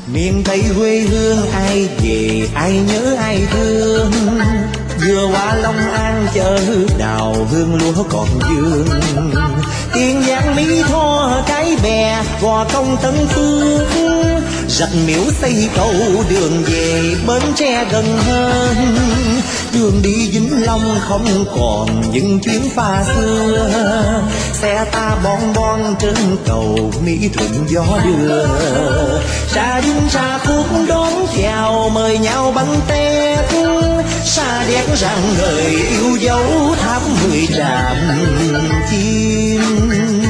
Miền Tây quê hương ai về ai nhớ ai thương, vừa qua Long An chợ đào hương lúa còn dương. Tiền Giang Mỹ Tho Cái Bè Gò Công Tân Phước, Rạch Miễu xây cầu đường về Bến Tre gần hơn. Đường đi Vĩnh Long không còn những chuyến pha xưa, xe ta bon bon trên cầu Mỹ Thuận gió đưa. Xa Vinh Sa Phúc đón chào mời nhau bánh tét, xa đét rạng ngời yêu dấu tháp 10 tràm chim.